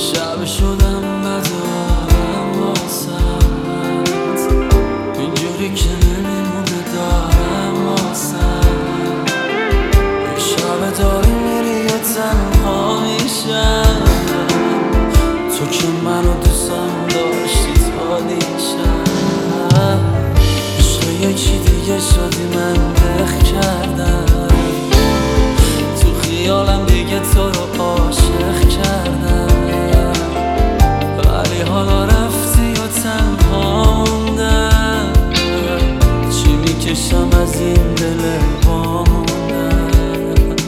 شب شدم ندارم واسد، اینجوری که نمیمونه دارم واسد. یک شب داری میری و تنها میشم، تو که منو دوستم داشتی تا دیشب. عشق یکی دیگه شدی من دق کردم، تو خیالم دیگه تو رو عاشق کردم. ولی حالا رفتی و تنها موندم، چی میکشم از این دل واموندم.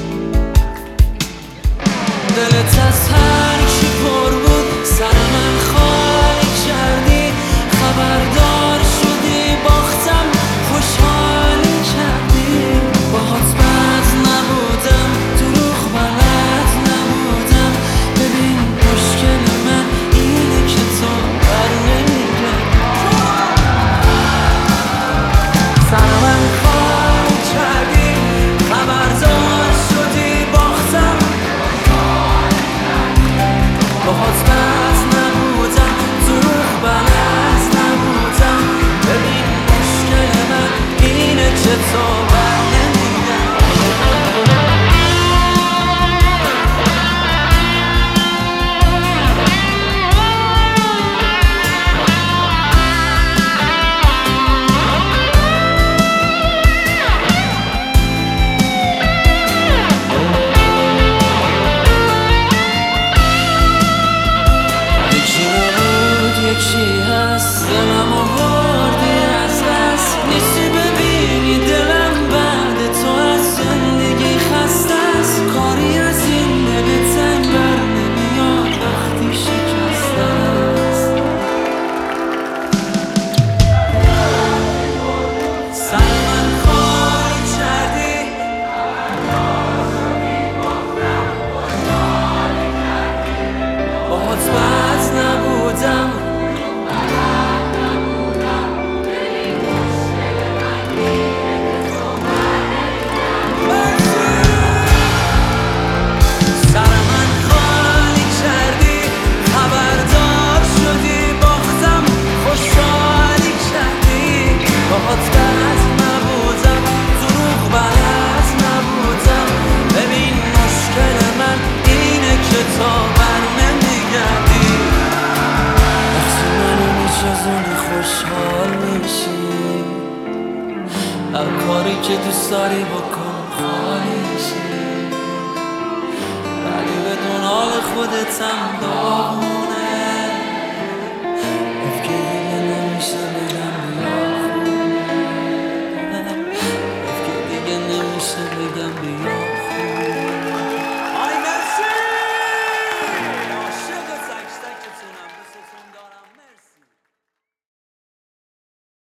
دلت از هر کی پر بود سر من خالی کردی، خبردار شدی باختم خوشحالی کردی. باهات بد نبودم دروغ بلد نبودم، ببین مشکل من اینه که تو بر نمیگردی. سر من خالی کردی، خبردار شدی باختم. باهات بد نبودم دروغ بلد نبودم، ببین مشکل من اینه که تو بر یکی هست دلم آوردی از دست، نیستی ببینی دلم بعد تو از زندگی خسته است. کاری از این دل تنگ بر نمیاد وقتی شکسته است. سر من خالی کردی، باهات بد نبودم خوشحال میشی، هر کاری که دوست داری بکن خالی شی، ولی بدون حال خودت هم داغ